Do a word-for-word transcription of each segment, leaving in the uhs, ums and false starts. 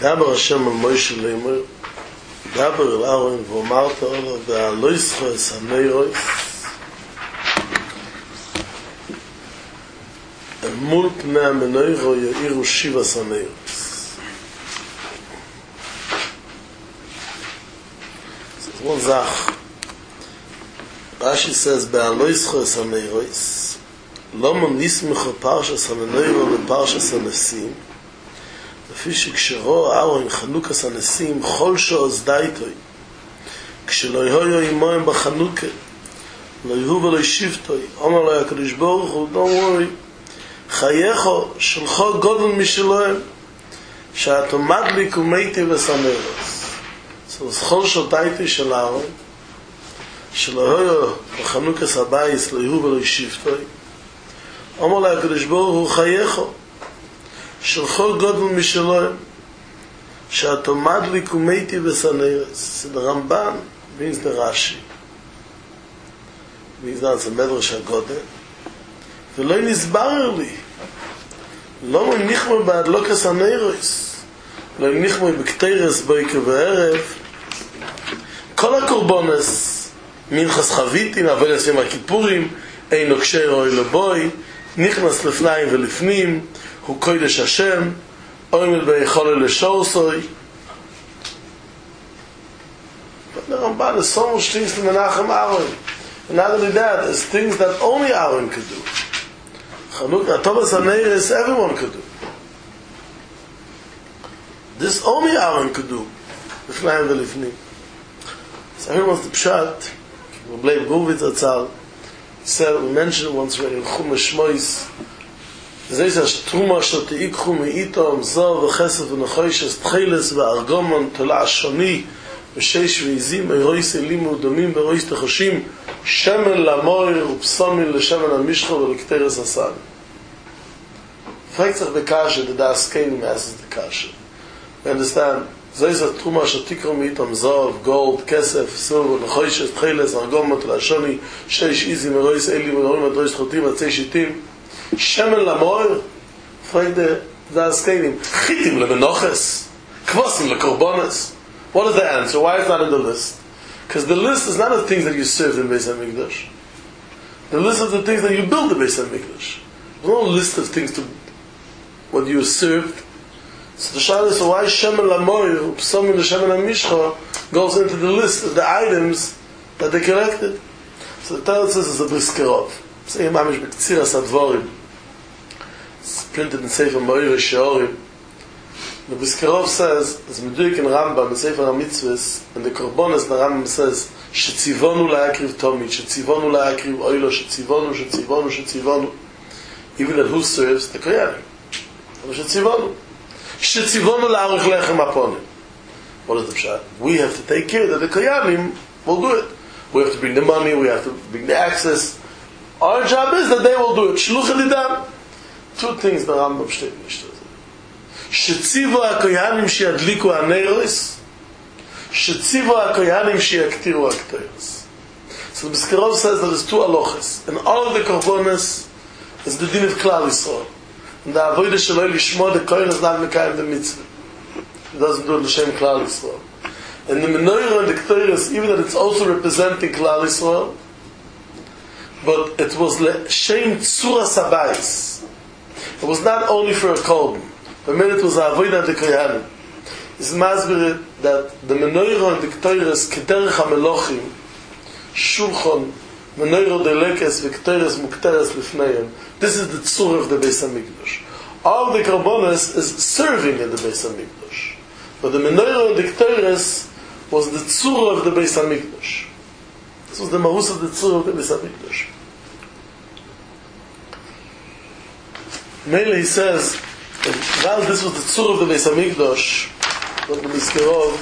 וידבר השם על מוישה לאמור, דבר אל אהרון ואמרת לו, ועלו ישחו את הנרות, אל מול פני המנורה יאירו שבע הנרות. זה כמו זך. Rashi says, "Be'aloischo es haneros, lama nismecho parshas hanero leparshas hanesim, לפי שכשרו אהרון חנוכת הנסים, כל שעוז דייתוי, כשלא יהיו עמהם בחנוכה, לא יהיו ולא ישיבתוי, אומר לו הקדוש ברוך הוא, don't worry, חייך שלך גודל משלהם, שאתה מדליק ומתי וסנרס. אז כל שעוז דייתוי של אהרון, שלא יהיו בחנוכת הבייס, לא יהיו ולא ישיבתוי, אומר לו הקדוש ברוך הוא, חייך של כל גודל משלהם, שאתה מדליק ומתי וסנרס. זה הרמב"ן, means the Rashi. means that's a מדרש הגודל. ולא נסבר לי. לא מניחמו בהדלוק הסנרס. לא מניחמו בקטרס בויקר וערב. כל הקורבונס, מנחס חביתין, אבל ישים הכיפורים, אינו קשר אוי לבוי, נכנס לפניים ולפנים, הוא קודש השם, עומד ביכולת לשורסוי. But the Ramban is so much things to Menachem Aaron. And not only that, it's things that only Aaron could do. Chanukah, Tovas HaNeiros, everyone could do. This only Aaron could do. Lifnayim v'lifnim. So here was the Pshat. Rabbi Gurvitz Atzal said, we mentioned once already in Chumash Shmois, זה זה שטרומה שתיקחו מאיתו מזור וחסף ונחוישס תחילס וארגומון תולע שוני ושש ועזים אירויס אלימו דומים ואירויס תחושים שמן למויר ופסומים לשמן המשחו ולקטרס הסן. פרקצח בקשה דדס קייני מאסס דקשה. We understand, זה זה טרומה שתיקחו מאיתו מזור גולד, כסף, סור ונחוישס תחילס וארגומון תולע שוני שש עזים אירויס אלימו דומים ואירויס תחותים עצי שיטים שמן למויר, פרק דה הסקיינים, חיתים למנוחס, כבוסים לקורבונס. What is the answer? Why is that in the list? Because the list is not of things that you served in Beis HaMikdash. The list is the things that you built in Beis HaMikdash. There's no list of things to what you served. So the shayla is, so why shemen lamoir, psomim l'shemen hamishcha, goes into the list of the items that they collected. So the Torah says it's a briskerov. So here mamish b'ktsiras advorim. It's printed in Sefer Moira Sheorim. The Briskerov says, as Meduik in Rambam, in Sefer HaMitzvahs, and the Korbonos, the Rambam says, shetzivonu la'akriv tomit, shetzivonu la'akriv oilo, shetzivonu, shetzivonu, shetzivonu. Even that who serves? The Koyanim. Shetzivonu. Shetzivonu la'arich lechem aponim. What is the pshat? We have to take care that the Koyanim will do it. We have to bring the money, we have to bring the access. Our job is that they will do it. Shluch elidam. Two things the Rambam steht nicht. Shetzivu ha-koyanim sheyadliku ha-neiros, Shetzivu ha-koyanim sheyaktiru ha-kteros. So the Briskerov says there is two halachas. And all of the korbanos is the din of Klal Yisrael. And the avodah shelo lishmo, the kohen is not mekayim the mitzvah. He doesn't do it l'shem Klal Yisrael. And the menorah and the kteros, even that it's also representing Klal Yisrael, but it was l'shem tzuras habayis. It was not only for a korban. The minute it was a avodah de koyanim. It's masbir that the menorah and the kteros kederech hamelochim, shulchan, menorah delekes v'kteros mukteres lifneihem. This is the tzur of the Beis HaMikdash. All the korbanos is serving in the Beis HaMikdash. But the menorah and the kteros was the tzur of the Beis HaMikdash. This was the mahus of the tzur of the Beis HaMikdash. Mainly he says, while this was the tzur of the Beis HaMikdash, what the Briskerov,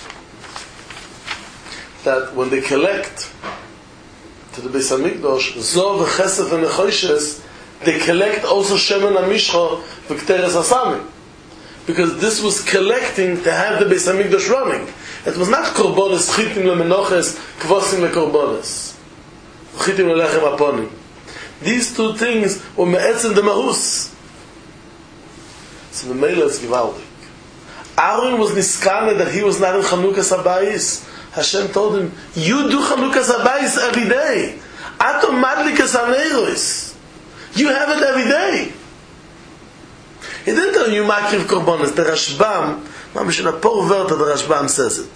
that when they collect to the Beis HaMikdash, Zov, Chesef, and Nechoishes, they collect also Shemen HaMishcha, V'kteres HaSamim. Because this was collecting to have the Beis HaMikdash running. It was not Korbonos, Chitim leMenoches, Kvosim leKorbonos, Chitim leLechem Aponim. These two things were me'etzim the mahus. So the Mela is gewaldig. Aaron was niskane that he was not in Chanukas Habayis. Hashem told him, you do Chanukas Habayis every day. Ato madlikas haneros. You have it every day. He didn't tell you makriv korbanos. The Rashbam, mamish in a poor word that the Rashbam says it.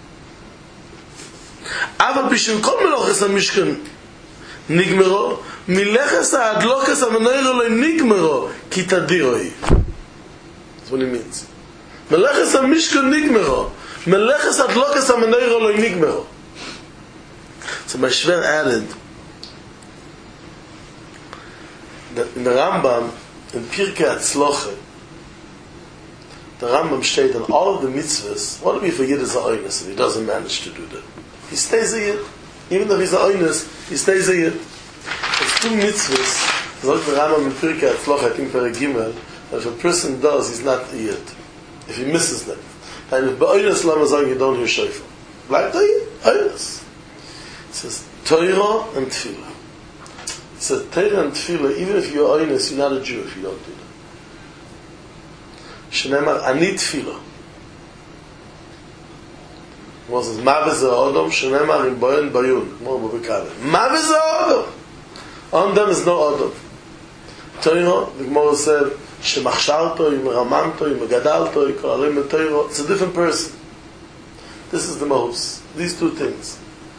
Ava bishim kol meloches ha-mishkan nigmero, mileches ha-adlokas ha-menorah lo nigmero, ki tadiroi. That's what he means. Meleches ha-mishkan nigmero, meleches ha-adlokas ha-menorah lo nigmero. So my Shver added that in the Rambam, in Pirkei Hatzlocha, the Rambam stated on all of the mitzvahs, what if he forgets the oinus if he doesn't manage to do that? He stays a yid. Even though he's a oinus, he stays a yid. There's two mitzvahs, like the Rambam in Pirkei Hatzlocha, I think for a gimel, that if a person does, he's not a yid. If he misses them. And if ba'oinus lama zang, you don't hear shofar. Like the yid, oinus. It says, Torah and Tefillah. It says, Torah and Tefillah, even if you're honest, you're not a Jew if you don't do that. Shneimar, Ani Tefillah. It says, Ma v'zeh Odom, Shneimar, in Boyen, Bayun. More Bobekave. Ma v'zeh Odom. On them is no Odom. Torah, the Gemara said, Shemachsharto, Yimeramanto, Yimegadalto, Yikolarim, Torah. It's a different person. This is the Mahus. These two things.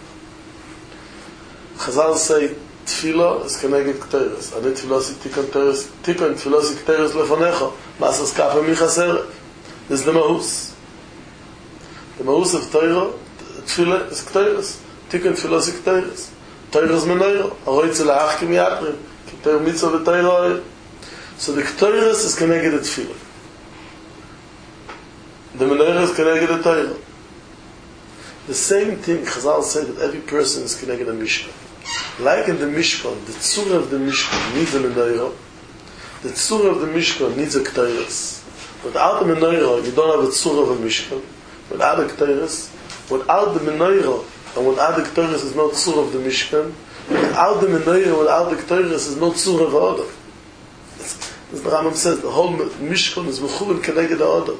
Chazal say, Tefillah is connected to Ketores. Ani Tefillah si tikon Ketores, tikon Tefillah si Ketores lefonecha. Masas kafa michaseret. This is the Mahus. The Mahus of Torah, Tefillah is Ketores. Tikon Tefillah si Ketores. Torah is Menorah. Aroitze la'ach kim yatrim. Keter mitzvah v'Torah. So the Ketores is connected to Tefillah. The Menorah is connected to Torah. The same thing Chazal said that every person is connected to Mishkan. Like in the Mishkan, the tzura of the Mishkan needs a menorah. The tzura of the Mishkan needs a Ketores. Without the menorah, you don't have a tzura of a Mishkan. Without a Ketores, without the menorah and without the Ketores is no tzura of the Mishkan. Without the menorah, without the Ketores is no tzura of Adam. As the Rambam says, the whole Mishkan is mechuvin connected to Adam.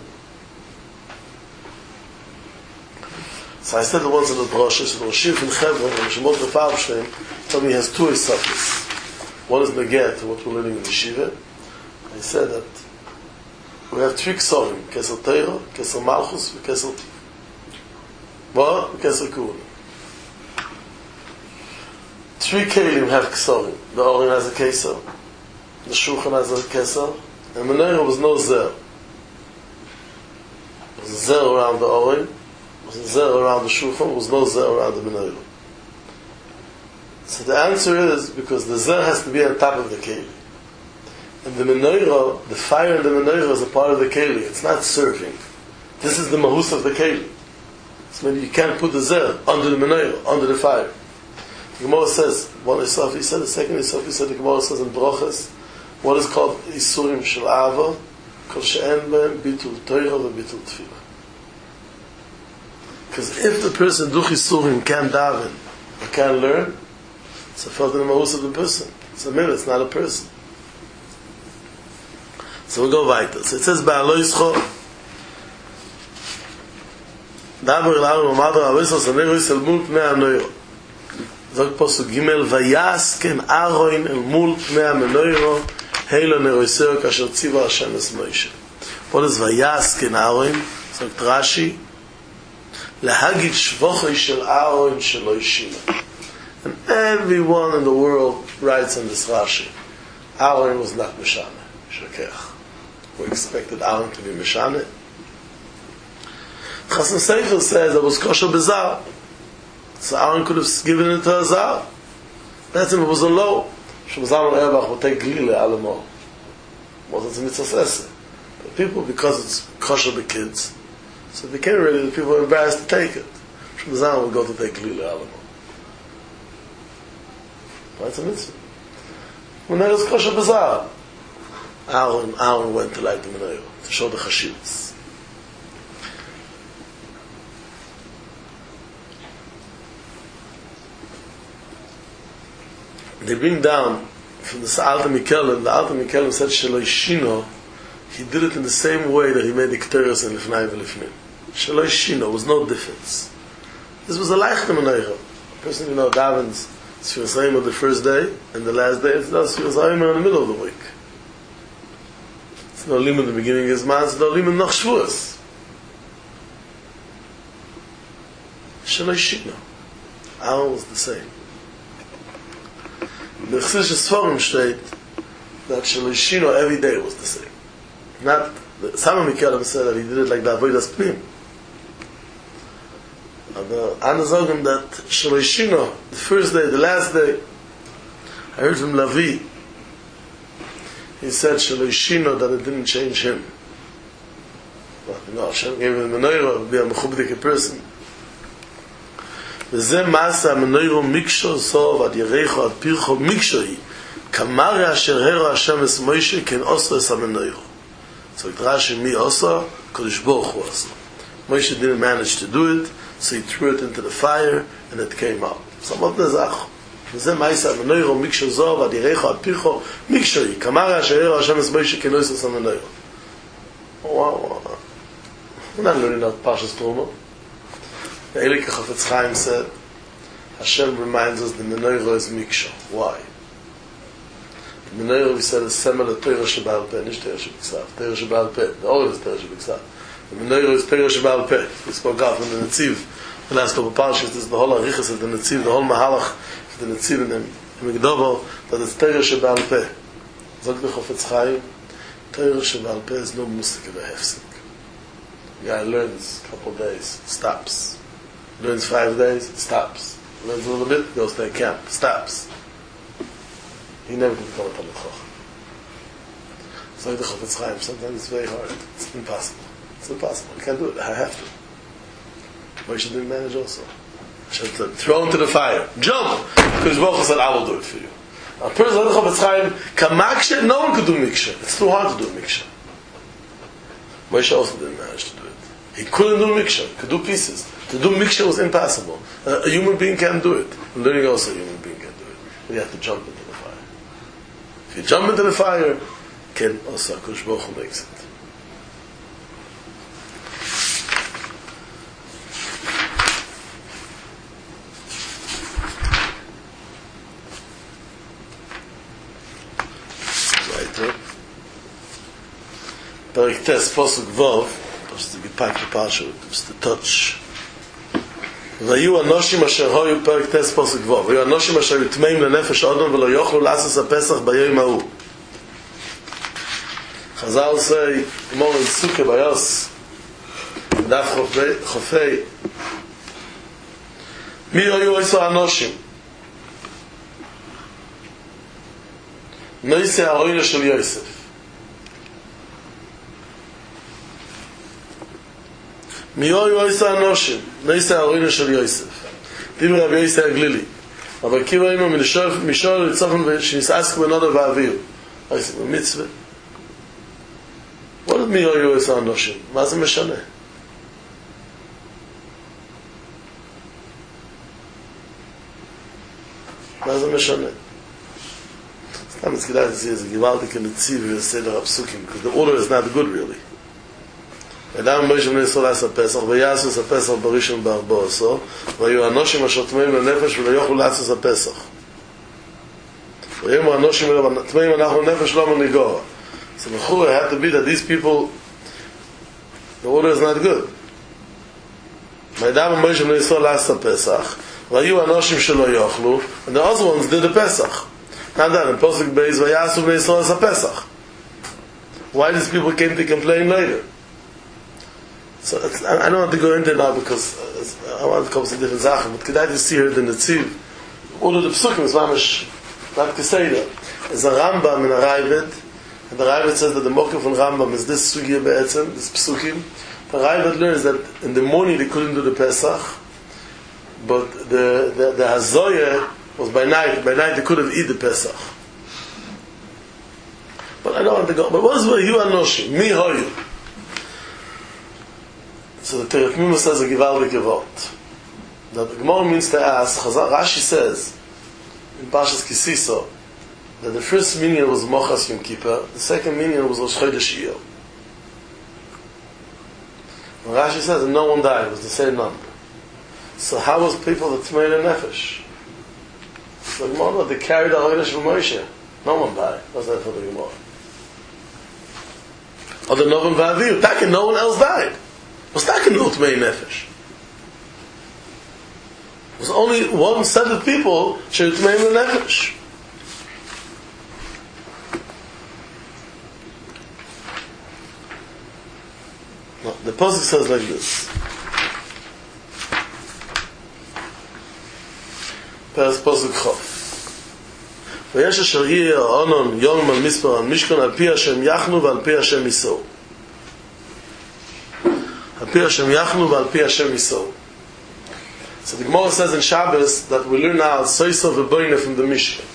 So I said the ones in the broshes, so the Rosh Yeshiva in Hebron, and Shemot Refarshim, told me he has two esophagus. One is Neget, what we're learning in the Yeshiva. I said that we have three Ksorim, Keser Teira, Keser Malchus, and Keser Tiv. What? Keser Kuhn. Three Kelim have Ksorim. The Orin has a Keser, the Shulchan has a Keser, and Menorah was no Zer. There was a Zer around the Orin, there was a Zer around the Shulchan, there was no Zer around the Menorah. So the answer is because the Zer has to be on top of the Keli. And the Menorah, the fire in the Menorah is a part of the Keli. It's not serving. This is the Mahus of the Keli. So maybe you can't put the Zer under the Menorah, under the fire. The Gemara says, one Isaf, he said, the second Isaf, he said, the Gemara says in Brochas, what is called Isurim Shel Ava, Kol She'en Ben, Bitul Torah, and Bitul Tefillah. Because if the person, Duch Isurim, can't daven, or can't learn, it's a felt in the Mahus of the person. It's a mirror, it's not a person. So we'll go weiter. So it says, Ba'alo Yischo, Davar Elahu Mamadar Avisos, Anero Yisel Pnei HaMenorah. Zog Posuk Gimel, Vayasken Aroin El Mul Pnei HaMenorah, Heilo Neroiseo Kasher Tziva Hashem Es Moshe. What is Vayasken Aroin? Zog Rashi, Lahagid Shvochoi Shel Aroin Shelo Yishima. And everyone in the world writes on this Rashi. Aaron was not Meshane, Shakech. We expected Aaron to be Meshane. Chassan Sefer says it was kosher bezar. So Aaron could have given it to a zar. That's him, it was a law. Shemazal Erbach would take Glile Alamo. Wasn't a mitzvah. But people, because it's kosher the kids, so it became really, the people were embarrassed to take it. Shemazal would go to take Glile Alamo. That's a mitzvah. When there was kosher bazar, Aaron, Aaron went to light the menorah to show the chashivas. They bring down from the Alta Mikelim, the Alta Mikelim said Shelo Yishino, he did it in the same way that he made the Ketores and Lifnai v'Lifnim. Shaloi Shino, was no difference. This was a Leichtem Menorah. A person, you know, davens Sfiras Hayim on the first day, and the last day it's not Sfiras Hayim in the middle of the week. It's no lim in the beginning of Zman, it's no lim in Noch Shavuos. Shaloi Shino. Aaron was the same. The Chsidish Sforim state that Shaloi Shino every day was the same. Not, some of Mikalim said that he did it like the Avodas Pnim. Aber Anna sagen that Shaloi Shino, the first day, the last day, I heard from Lavi, he said Shaloi Shino that it didn't change him. But you know, Hashem gave him a menorah, be a mechubdik person. וזה מעשה המנוירו מיקשו סוב עד ירחו עד פירחו מיקשוי כמרי אשר הרו השם את מוישה כן עושו את המנוירו. So it Rashi, mi also, Kodesh Baruch Hu also. Moshe didn't manage to do it, so he threw it into the fire, and it came out. Some of the Zach. וזה מעשה המנוירו מיקשו סוב עד ירחו עד פירחו מיקשוי כמרי אשר הרו השם את מוישה כן עושו את המנוירו. Wow. We're not learning about Parshas Truma. The Elik Chafetz Chaim said, Hashem reminds us the menorah is miksha. Why? The menorah, we said, is semel Torah Sheba'al Peh, not Torah Sheba'al Torah Sheba'al Peh. The Orah is Torah Sheba'al. The menorah is Torah Sheba'al Peh. We spoke out from the Netziv. The last couple of parshas, this is the whole Arichas of the Netziv, the whole Mahalach of the Netziv in the Migdovo, that it's Torah Sheba'al Peh. Zog the Chafetz Chaim, Torah Sheba'al Peh is no musik of a hefsek. The guy learns a couple of days, stops. Learns five days, stops. Learns a little bit, goes to a camp, stops. He never can become a Talmid Chacham. So like the Chafetz Chaim, sometimes it's very hard. It's impossible. It's impossible. I can't do it. I have to. Moshe didn't manage also. Hashem said, throw into the fire. Jump! Because Baruch Hu said, I will do it for you. A person like the Chafetz Chaim, kamakshe, no one could do miksha. It's too hard to do miksha. Moshe also didn't manage to do it. He couldn't do miksha. He could do pieces. To do miksha was impossible. Uh, a human being can't do it. Learning also a human being can't do it. But you have to jump into the fire. If you jump into the fire, can also HaKadosh Baruch Hu makes it. Right, Perek Tes, Posuk Vov, das ist die gepackte Parche, das ist der Touch. והיו אנושים אשר היו פרק טס פוסק וו והיו אנושים אשר יטמאים לנפש אדון ולא יוכלו לעשות הפסח ביום ההוא. חז"ל say more in Sukkah ביוס דף חופי מי היו עשו אנושים? נויסי האוילה של יוסף. מי היו עשו אנושים? נעשה האורינה של יוסף. דיבר רבי יוסף הגלילי. אבל קיבו אימו משול לצופן שנסעסק בנודו ואוויר. עושה במצווה. What did מי היו עשו אנושים? מה זה משנה? מה זה משנה? סתם אז כדאי לזה, זה גיברתי כנציב וסדר הפסוקים, because the order is not good really. אדם מוישה בני ישראל עשה פסח, ויעשו את הפסח בראשון בארבע עשור, והיו אנושים אשר טמאים לנפש ולא יוכלו לעשות את הפסח. ויאמרו אנושים טמאים אנחנו לנפש לא מנגורה. So Mechura had to be that these people, the order is not good. ואדם מוישה בני ישראל עשה פסח, והיו אנושים שלא יוכלו, and the other ones did the Pesach. Now then, in Posuk Beis, ויעשו בני ישראל עשה פסח. Why these people came to complain later? So it's, I don't want to go into it now because uh, I want to come to different Sachen, but could I just see here the Netziv? All of the Psukim is mamish, like to say that. There's a Rambam in a Raavad, and the Raavad says that the Mokum from Rambam is this Sugya Be'etzem, this Psukim. The Raavad learns that in the morning they couldn't do the Pesach, but the, the, the Hazoyah was by night. By night they could have eaten the Pesach. But I don't want to go. But what is Vayu Anoshim? Mi Hoyu. So the Terech Mimah says a Givaldik Yevot. Now the Gemara means to ask, Rashi says, in Parshas Kisiso, that the first minyan was Mochas Yom Kippur, the second minyan was Rosh Chodesh Iyar. And Rashi says that no one died, it was the same number. So how was people the Tmei Nefesh? So the Gemara, they carried the Haggadah from Moshe. No one died. What's that for the Gemara? Or the Novim V'Aviv. Takin, no one else died. Was Takin no Tmei Nefesh? It was only one set of people Shir Tmei Nefesh. No, the Pasuk says like this. Peres Pasuk Chof. ויש אשר יהיה העונון יום על מספר המשכון על פי השם יחנו ועל פי השם ייסעו. על פי השם יחנו ועל פי השם ייסעו. So the Gemara says in Shabbos that we learn now Soiso v'boine from the Mishkan.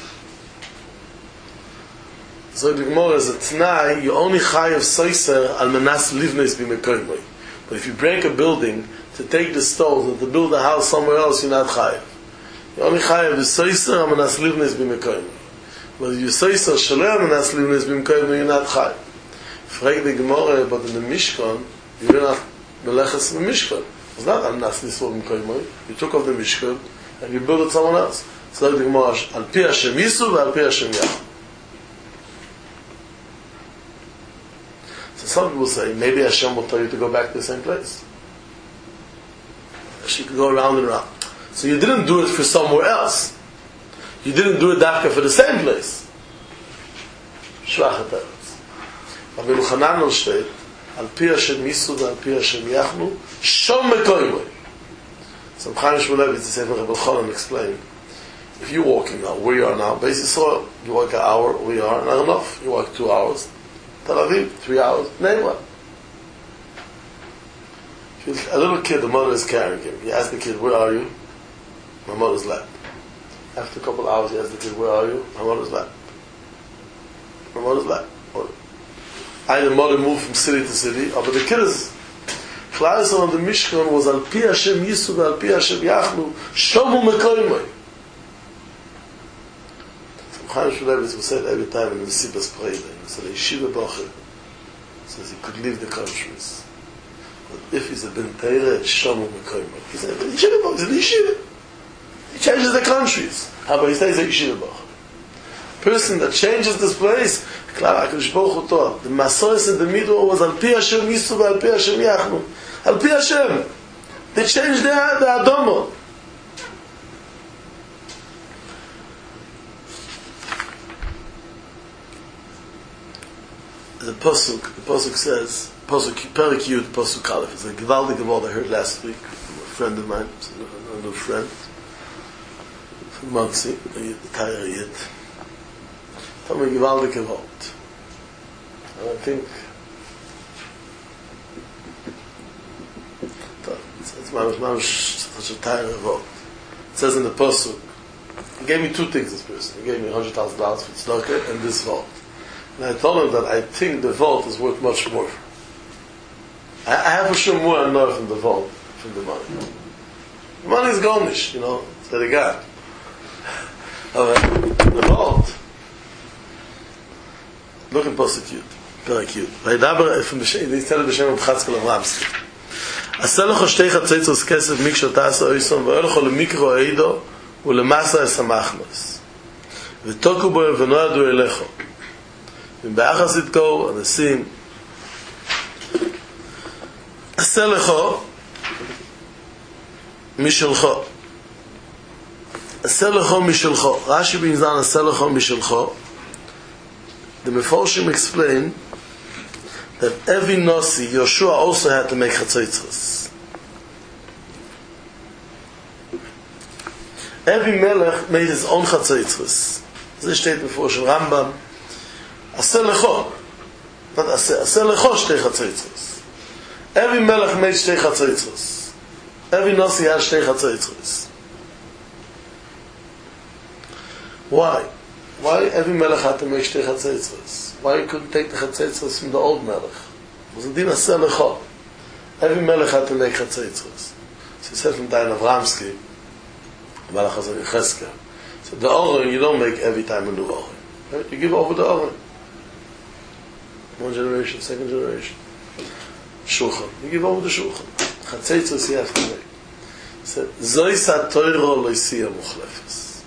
So the Gemara is a T'nai, you only chayav Soiser al menas livnes b'mekoymoi. But if you break a building to take the stones and to build a house somewhere else, you're not chayav. You only chayav the Soiser al menas livnes b'mekoymoi. But if you Soiser shalom al menas livnes b'mekoymoi, you're not chayav. Frag the Gemara, but in the Mishkan, you're not meleches in the Mishkan. It's not al menas lisvot b'mekoymoi. You took off the Mishkan and you built it someone else. So like the Gemara, al pi Hashem yisu v'al pi Hashem yach. Some people say, maybe Hashem will tell you to go back to the same place. She could go around and around. So you didn't do it for somewhere else. You didn't do it dafka for the same place. Shvachat eretz. Rabbi Yochanan steht, al pi Hashem yisu al pi Hashem yachnu, shom mekoymoi. So Chaim Shmulevitz, the Sefer Rebbe Cholan, explained, if you're walking now, where you are now, basic soil, you walk an hour, where you are, not enough. You walk two hours. Tel Aviv, three hours, name what? A little kid, the mother is carrying him. He asked the kid, where are you? My mother's lap. After a couple of hours, he asked the kid, where are you? My mother's lap. My mother's lap. I, the mother, moved from city to city, but the kid is, Klaus on the Mishkan was al pi Hashem yisu al pi Hashem yachnu, shomu mekoymoi. Chaim Shmulevitz was said every time in the Sibas Preida, he said, Yeshiva Bocher says he could leave the countries. But if he's a Ben Teire, it's Shomu Mekoymoi. He said, Yeshiva Bocher, he's a Yeshiva. He changes the countries. How about he stays a Yeshiva Bocher? Person that changes this place, Klar HaKadosh Baruch Hu taught, the Masois and the Midah was Al Pi Hashem Yisu Al Pi Hashem Yachnu. Al Pi Hashem. They changed the, the Adomo. The Pasuk, the Pasuk says, Pasuk, Perik Yud, Pasuk Aleph. It's a gewaldige word I heard last week from a friend of mine, a new friend, from Monsey, a Taira Yid. Told me a gewaldige word. And I think, it's such a Taira word. It says in the Pasuk, he gave me two things, this person. He gave me one hundred thousand dollars for tzedakah and this word. And I told him that I think the vault is worth much more. I, I have for sure more and more from the vault, from the money. The money is garnish, you know, it's very good. The vault. Look at Pasuk Yud, very cute. Vaydaber from the Shem, they tell the Shem of Chatzkel Avramsky. Aselecho shtei chatzitzos kesef miksho tasa oisom v'elecho lemikro eido ulemasa esamachnos v'toku bo v'noadu elecho. In Ba'achas Itko, and the scene, Aselecho Mishelcho. Aselecho Mishelcho. Rashi brings down Aselecho Mishelcho. The Meforshim explain that every Nasi, Yoshua also had to make Chatzitzos. Every Melech made his own Chatzitzos. This steht Meforshim Rambam. Aseh lecho, not aseh, aseh lecho shtei chatzitzos. Every melech made shtei chatzitzos. Every nasi had shtei chatzitzos. Why? Why every melech had to make shtei chatzitzos? Why you couldn't take the chatzitzos from the old melech? It was a din aseh lecho. Every melech had to make chatzitzos. So he said from Dayan Avramsky, Malach Hazar Yecheskel, so the Oren you don't make every time a new Oren. Right? You give over the Oren. One generation, second generation. shulchan. You give over the shulchan. Chatzitzos you have to make. So, Zois ha-Torah loisiya muchlefes.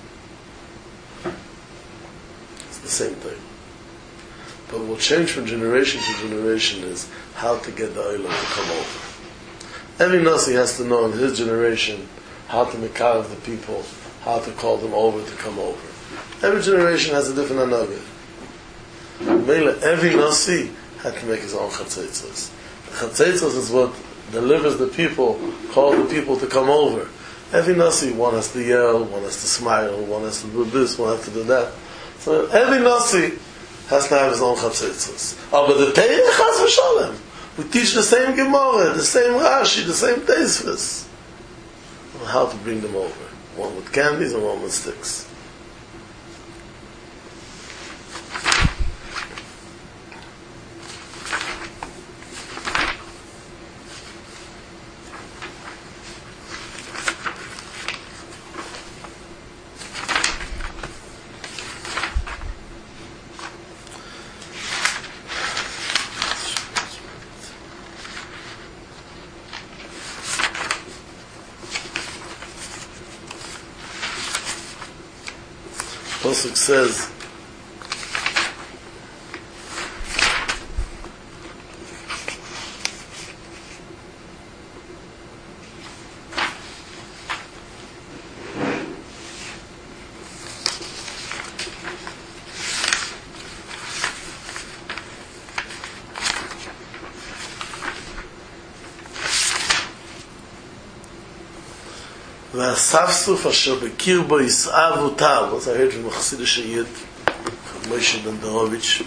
It's the same thing. But what will change from generation to generation is how to get the oilam to come over. Every Nasi has to know in his generation how to make care of the people, how to call them over to come over. Every generation has a different anagah. Every Nasi had to make his own chatzitzos. The chatzitzos is what delivers the people, calls the people to come over. Every Nasi, one has to yell, one has to smile, one has to do this, one has to do that. So every Nasi has to have his own chatzitzos. Oh, but the Teireh Chas v'Shalom. We teach the same Gemara, the same Rashi, the same Teisvus. How to bring them over. One with candies and one with sticks. Pasuk says, והספסוף אשר בקיר בו יסעב אותה, was I heard from a Chassidish Yid, from Moshe Dandarovich,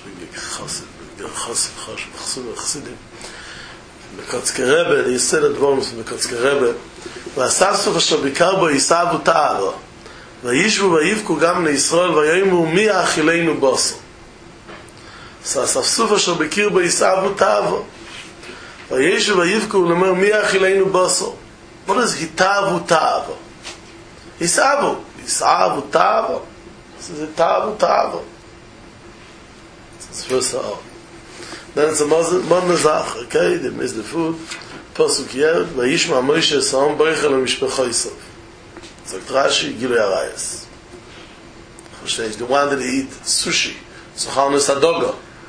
Chassidim, בקוצקי רבה, they said at once from בקוצקי רבה, והספסוף אשר בקיר בו יסעב אותה, וישבו ויבכו גם לישראל, ויאמרו מי האכילנו בוסו. So הספסוף אשר בקיר בו יסעב אותה, וישבו ויבכו, ולאמר מי האכילנו בוסו. What is hitavu tavo? Hisavu. Hisavu tavo. This is hitavu tavo. It's first of all. Then it's a monazach. Okay, they miss the food. Pasuk Yed. Vayishma Moshe Saam Boichel HaMishpecha Yisov. So Rashi, Gilui Arayas. Verstehst? They wanted to eat sushi. So Chanus Adoga.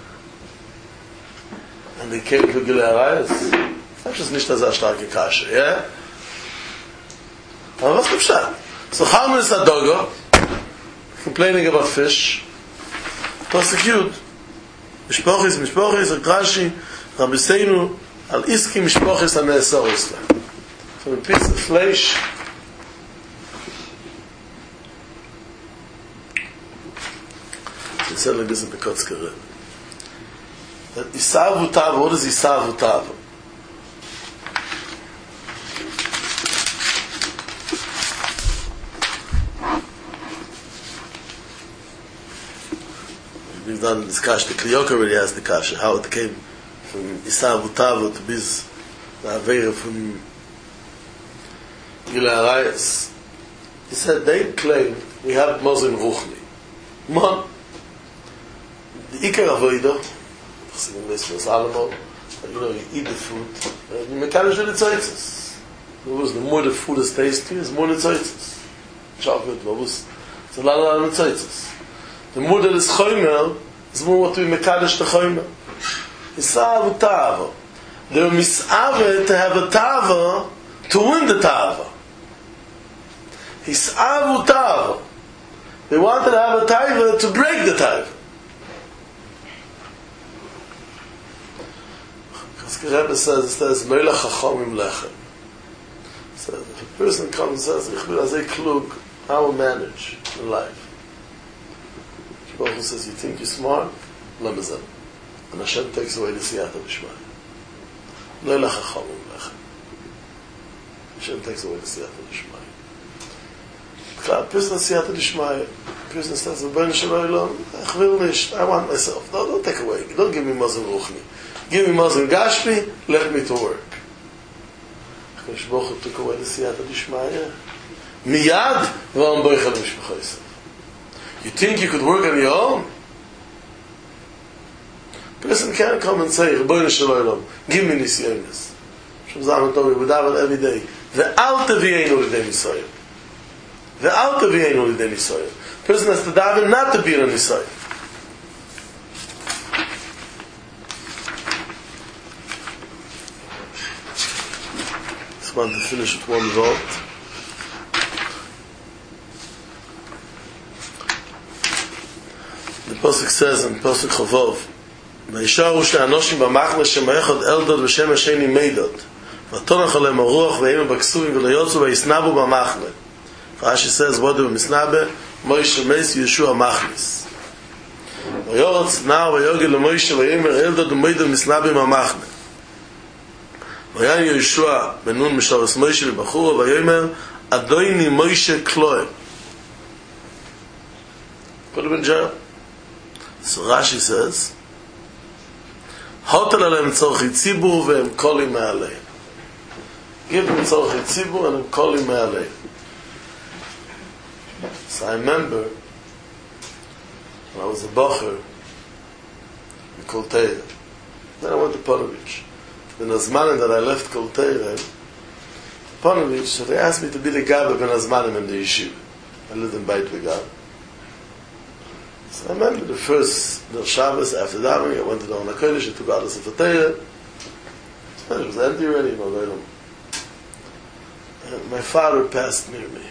And they came to Gilui Arayas. Das ist nicht eine starke Kasche, ja? Aber was gibt's da? So Chanu is a dogo, complaining about fish, prosecute, Mishpochis, Mishpochis, Rashi, Rabbeinu, al iski Mishpochis ha-ne'esar usla. So a piece of flesh, it said like this in the Kotzker Rebbe. That Isavu Tav, what is Isavu Tav? We've done this kasha. The Kliyok already has the kasha. How it came from Isavu Tavo to Biz, the Aveira from Gilui Arayas. He said they claim we have Mosin Ruchni. Man, the Iker Avoida, you know, you eat the food, and you mechanish the tzaitzes. The more the food is tasty, it's more the tzaitzes. Chocolate, it's a lot of the tzaitzes. The more that is choymer, is more what we mekadosh the choymer. Isav tava. They were misave to have a tava to win the tava. Isav tava. They wanted to have a tava to break the tava. Because the Rebbe says, it says, Meila chachomim lechem. So if a person comes and says, Ich bin azay klug, I will manage in life. Baruch says, you think you're smart? Lemezem. And Hashem takes away the siyata d'shmaya. Lo lecha chalom lecha. Hashem takes away the siyata d'shmaya. A person has siyata d'shmaya. A person says, Ben Shalom Elam, ich will nicht, I want myself. No, don't take away. Don't give me Mazon Ruchni. Give me Mazon Gashmi, let me to work. Hakadosh Baruch Hu took away the siyata d'shmaya. Miyad, v'am boichel mishpacha Yisrael. You think you could work on your own? person can't come and say, Rebbeinu Shalom, give me nisyonis. Shem Zalman Tov, we daven every day. Ve'al tevienu l'idei Nisayim. Ve'al tevienu l'idei Nisayim. Person has to daven not to be in a Nisayim. Just want to finish with one vote. The Pasuk says in Pasuk Chavov, "Vayisharu she'anoshim b'machne shema'echad eldad v'shem hasheni meidot, v'tonach alem haruach v'yim b'ksuvim v'lo yotzu v'yisnabu b'machne." Rashi says, what do we misnabe? Moshe meis Yeshua machnis. V'yorotz na'ar v'yogel l'Moshe v'yimer eldad v'meidot misnabe b'machne. V'yan Yeshua benun misharos Moshe v'bachura v'yimer Adoini Moshe kloem. Put him in jail. So Rashi says, Hotel alem tzorchi tzibur ve'em kolim me'alei. Give them tzorchi tzibur and em kolim me'alei. So I remember when I was a bocher in Kolteira. Then I went to Ponovich. Ben Azmanim that I left Kolteira, Ponovich, so they asked me to be the Gabba Ben Azmanim in the yeshiva. I lived in Beit V'Gab. So I remember the first the Shabbos after davening, I went to the Ona Kodesh, I took out the Sefer Torah. It was empty already, my God. And my father passed near me.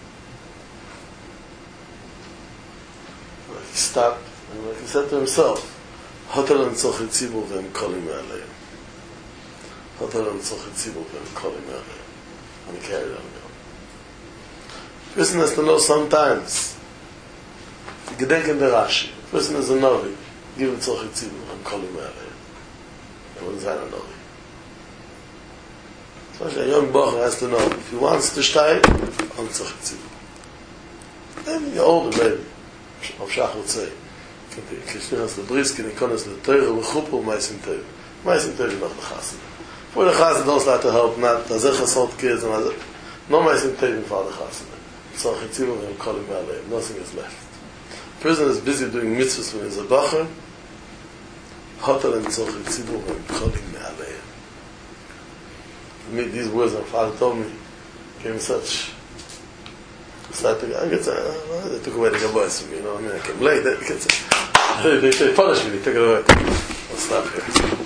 Like he stopped, and like he said to himself, Hotalan Tzochi Tzibur V'em Kolim Me'aleim. Hotalan Tzochi Tzibur V'em Kolim Me'aleim. And he carried on going. Person has to know sometimes, Gedenken der Rashi. The person is a Novi. Give him Tzorchi Tzibur and call him Me'alei. And what is that a Novi? So a young bocher has to know, if he wants to steig, on Tzorchi Tzibur. Then you're older, maybe. Of Shach would say, Kishniras Lebriski, Nikonas Leteure, V'chupu, Maisim Teure. Maisim Teure is not the Chassid. For the Chassid, don't start to help, not, Azech Hasod kids, and Azech. No Maisim Teure for the Chassid. Tzorchi Tzibur and call him Me'alei. Nothing is left. The person is busy doing mitzvahs when he's a bacher. Hotel and Tzorchi Tzibur and Kolim Me'alei. For me, these words my father told me gave me such. I get they took away the gabois from me, you know what I mean? I came late, they, they, they punished me, they took it away. I'll stop here.